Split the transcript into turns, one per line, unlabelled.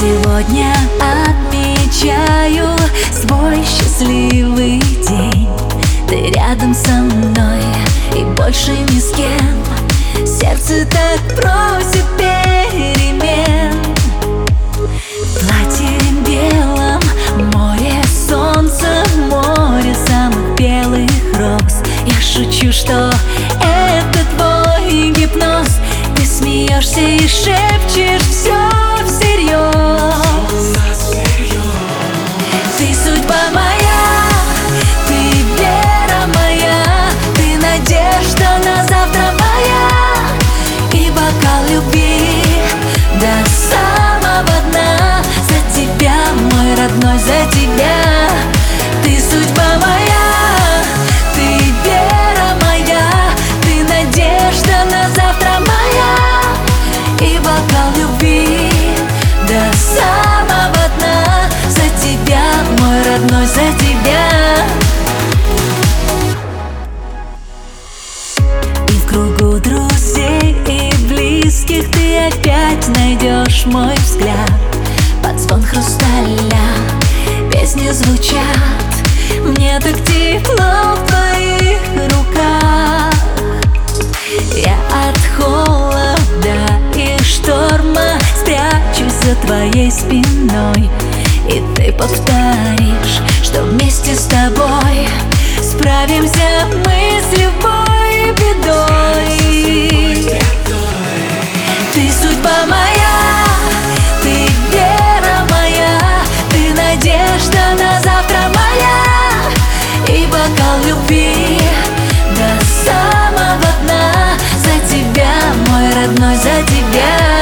Сегодня отмечаю свой счастливый день. Ты рядом со мной и больше ни с кем. Сердце так просит перемен. В платье белом, море солнца, море самых белых роз. Я шучу, что это твой гипноз. Ты смеешься и шепчешь все всерьез. Ты судьба моя, ты вера моя, ты надежда на завтра моя. И бокал любви до самого дна. За тебя, мой родной, за тебя. Ты судьба моя, ты вера моя, ты надежда на завтра моя. И бокал любви до самого дна. За тебя, мой родной, за тебя. И в кругу друзей и близких ты опять найдешь мой взгляд. Под звон хрусталя песни звучат. Мне так тепло в твоих руках. Я от холода и шторма спрячусь за твоей спиной. И ты повторишь, что вместе с тобой справимся мы с любой бедой. Ты судьба моя, ты вера моя, ты надежда на завтра моя. И бокал любви до самого дна. За тебя, мой родной, за тебя.